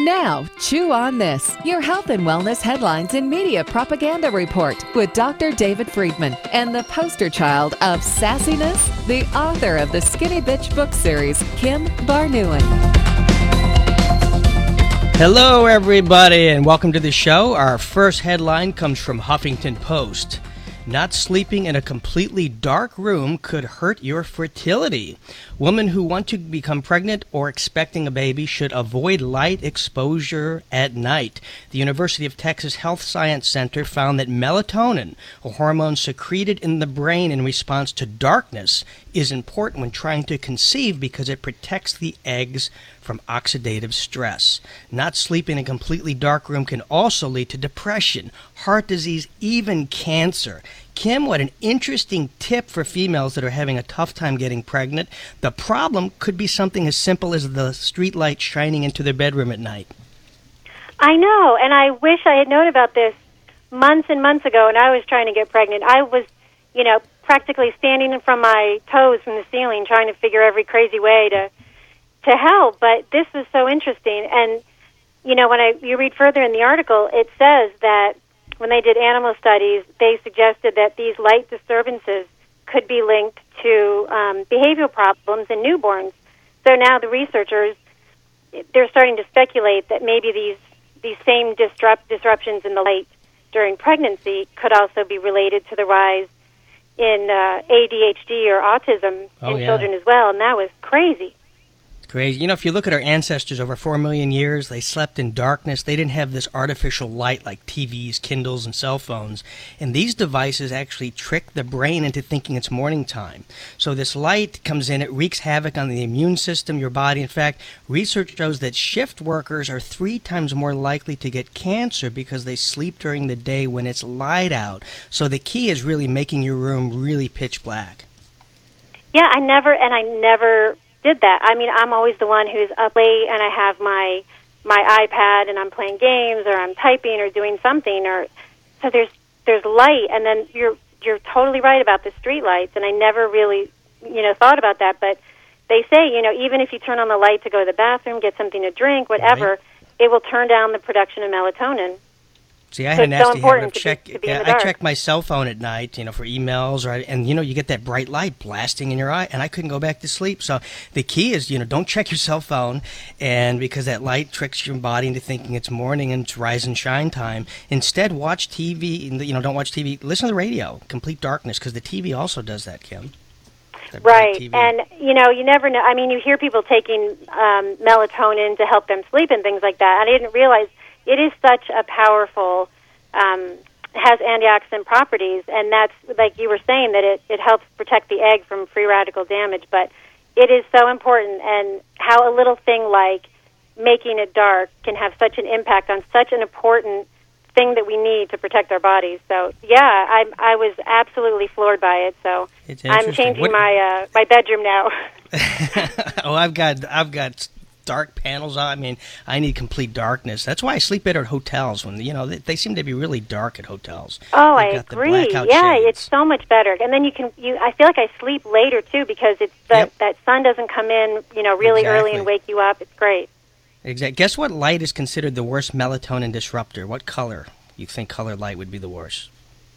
Now, chew on this, your health and wellness headlines and media propaganda report with Dr. David Friedman and the poster child of sassiness, the author of the Skinny Bitch book series, Kim Barnuen. Hello, everybody, and welcome to the show. Our first headline comes from Huffington Post. Not sleeping in a completely dark room could hurt your fertility. Women who want to become pregnant or expecting a baby should avoid light exposure at night. The University of Texas Health Science Center found that melatonin, a hormone secreted in the brain in response to darkness, is important when trying to conceive because it protects the eggs from oxidative stress. Not sleeping in a completely dark room can also lead to depression, heart disease, even cancer. Kim, what an interesting tip for females that are having a tough time getting pregnant. The problem could be something as simple as the street light shining into their bedroom at night. I know, and I wish I had known about this months and months ago when I was trying to get pregnant. I was, practically standing from my toes from the ceiling trying to figure every crazy way to help, but this was so interesting. And, when you read further in the article, it says that when they did animal studies, they suggested that these light disturbances could be linked to behavioral problems in newborns. So now the researchers, they're starting to speculate that maybe these same disruptions in the light during pregnancy could also be related to the rise in ADHD or autism in children as well, and that was crazy. Crazy. If you look at our ancestors over 4 million years, they slept in darkness. They didn't have this artificial light like TVs, Kindles, and cell phones. And these devices actually trick the brain into thinking it's morning time. So this light comes in, it wreaks havoc on the immune system, your body. In fact, research shows that shift workers are 3 times more likely to get cancer because they sleep during the day when it's light out. So the key is really making your room really pitch black. Yeah, I never did that. I mean, I'm always the one who's up late and I have my iPad and I'm playing games or I'm typing or doing something, or so there's light, and then you're totally right about the street lights, and I never really thought about that, but they say even if you turn on the light to go to the bathroom, get something to drink, whatever, right, it will turn down the production of melatonin. See, I had a nasty habit of I check my cell phone at night, for emails, and you get that bright light blasting in your eye, and I couldn't go back to sleep. So the key is, don't check your cell phone, and because that light tricks your body into thinking it's morning and it's rise and shine time. Instead, watch TV. Don't watch TV. Listen to the radio. Complete darkness, because the TV also does that, Kim. Right, and you never know. I mean, you hear people taking melatonin to help them sleep and things like that. I didn't realize it is such a powerful, has antioxidant properties, and that's, like you were saying, that it helps protect the egg from free radical damage, but it is so important, and how a little thing like making it dark can have such an impact on such an important thing that we need to protect our bodies. So, yeah, I was absolutely floored by it, so I'm changing my bedroom now. Oh, I've got dark panels on. I mean, I need complete darkness. That's why I sleep better at hotels when they seem to be really dark at hotels. Oh, I agree. Yeah, it's so much better. And then I feel like I sleep later too because it's that sun doesn't come in, really early and wake you up. It's great. Exactly. Guess what light is considered the worst melatonin disruptor? What color you think colored light would be the worst?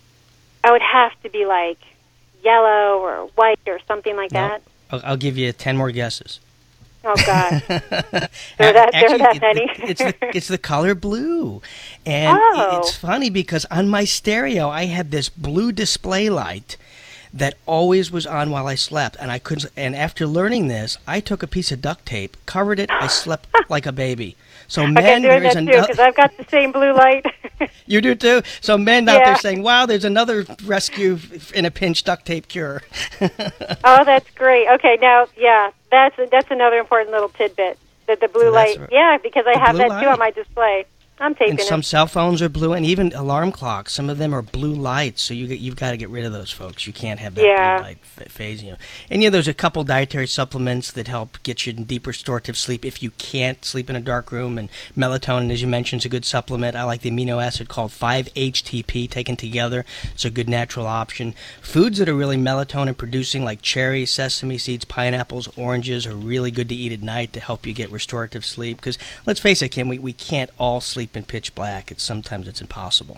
I would have to be like yellow or white or something like that. I'll give you 10 more guesses. Oh, God. There are that many? It's the color blue. And it's funny because on my stereo, I had this blue display light that always was on while I slept. And I couldn't. And after learning this, I took a piece of duct tape, covered it, I slept like a baby. So men, there is another, because I've got the same blue light. You do too? So men out there saying, wow, there's another rescue in a pinch duct tape cure. Oh, that's great. Okay, now, that's another important little tidbit, that the blue light, because I have that too on my display. I'm taping And some cell phones are blue, and even alarm clocks. Some of them are blue lights, so you've got to get rid of those, folks. You can't have that blue light phasing you. And there's a couple dietary supplements that help get you in deep restorative sleep if you can't sleep in a dark room. And melatonin, as you mentioned, is a good supplement. I like the amino acid called 5-HTP taken together. It's a good natural option. Foods that are really melatonin producing, like cherries, sesame seeds, pineapples, oranges, are really good to eat at night to help you get restorative sleep. Because let's face it, Kim, we can't all sleep in pitch black. Sometimes it's impossible.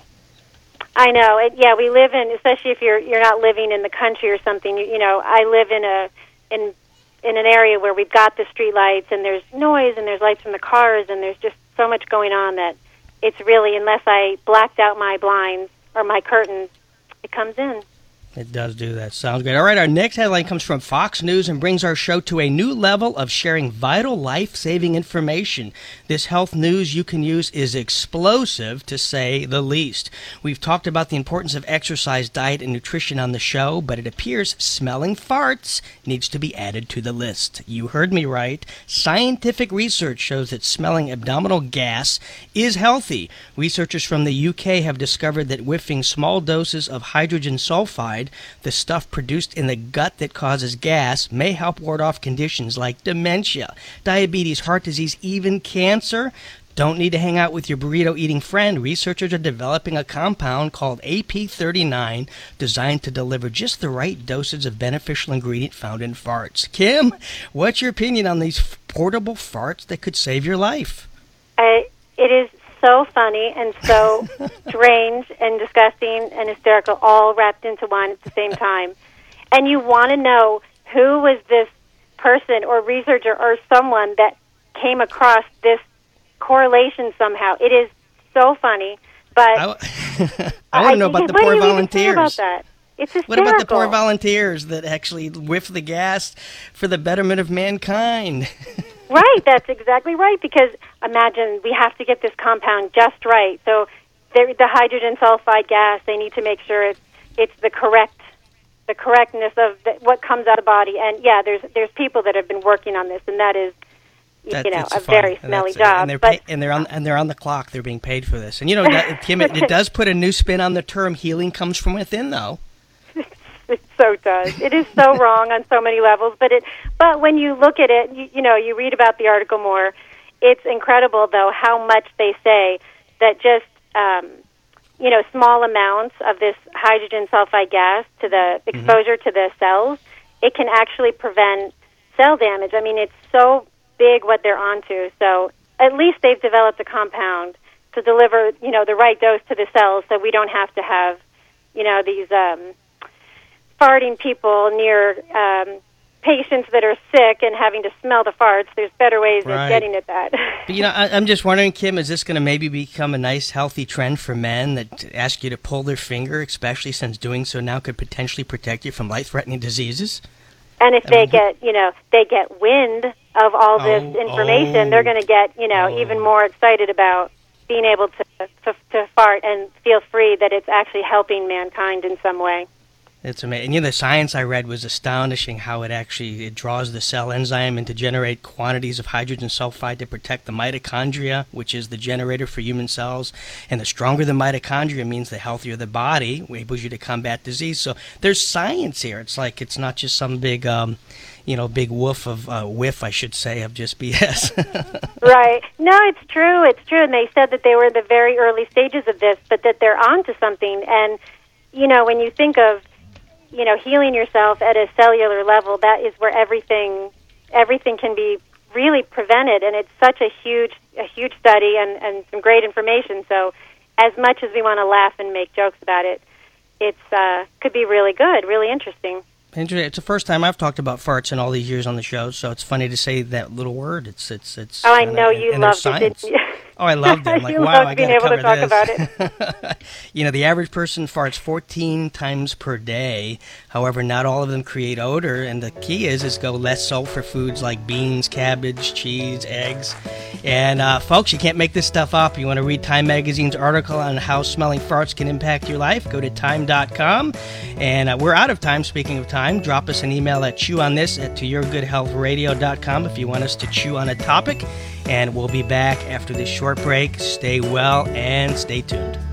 I know. We live in, especially if you're not living in the country or something. I live in an area where we've got the street lights, and there's noise, and there's lights from the cars, and there's just so much going on that it's really, unless I blacked out my blinds or my curtains, it comes in. It does do that. Sounds great. All right, our next headline comes from Fox News and brings our show to a new level of sharing vital life-saving information. This health news you can use is explosive, to say the least. We've talked about the importance of exercise, diet, and nutrition on the show, but it appears smelling farts needs to be added to the list. You heard me right. Scientific research shows that smelling abdominal gas is healthy. Researchers from the UK have discovered that whiffing small doses of hydrogen sulfide, the stuff produced in the gut that causes gas, may help ward off conditions like dementia, diabetes, heart disease, even cancer. Don't need to hang out with your burrito-eating friend. Researchers are developing a compound called AP39 designed to deliver just the right dosage of beneficial ingredient found in farts. Kim, what's your opinion on these portable farts that could save your life? It is so funny and so strange and disgusting and hysterical, all wrapped into one at the same time. And you want to know who was this person or researcher or someone that came across this correlation somehow. It is so funny, but I want to know about the poor volunteers. About that? It's hysterical. What about the poor volunteers that actually whiff the gas for the betterment of mankind? Right, that's exactly right, because imagine we have to get this compound just right. So the hydrogen sulfide gas, they need to make sure it's the correctness of what comes out of the body. And yeah, there's people that have been working on this, and that is a very smelly job. And they're on the clock. They're being paid for this. And Kim, it does put a new spin on the term healing comes from within, though. It so does. It is so wrong on so many levels, but when you look at it, you read about the article more. It's incredible, though, how much they say that just small amounts of this hydrogen sulfide gas to the exposure to the cells, it can actually prevent cell damage. I mean, it's so big what they're onto. So at least they've developed a compound to deliver, the right dose to the cells, so we don't have to have, these farting people near patients that are sick and having to smell the farts. There's better ways of getting at that. But, I'm just wondering, Kim, is this going to maybe become a nice, healthy trend for men that ask you to pull their finger, especially since doing so now could potentially protect you from life-threatening diseases? And if they get wind of all this information, they're going to get, even more excited about being able to fart and feel free that it's actually helping mankind in some way. It's amazing. And the science I read was astonishing, how it draws the cell enzyme and to generate quantities of hydrogen sulfide to protect the mitochondria, which is the generator for human cells. And the stronger the mitochondria means the healthier the body, enables you to combat disease. So there's science here. It's not just some big big whiff, I should say, of just BS. Right. No, it's true. It's true. And they said that they were in the very early stages of this, but that they're onto something. And, when you think of healing yourself at a cellular level, that is where everything can be really prevented, and it's such a huge study and some great information. So as much as we want to laugh and make jokes about it, it's could be really good, really interesting. It's the first time I've talked about farts in all these years on the show, so it's funny to say that little word. It's. Oh, I know you loved it, didn't you? Oh, I loved it. I'm like, wow, I got to cover this. About it. The average person farts 14 times per day. However, not all of them create odor, and the key is go less sulfur foods like beans, cabbage, cheese, eggs. And folks, you can't make this stuff up. You want to read Time Magazine's article on how smelling farts can impact your life, go to time.com. And we're out of time. Speaking of time, drop us an email at chewonthis@toyourgoodhealthradio.com if you want us to chew on a topic. And we'll be back after this short break. Stay well and stay tuned.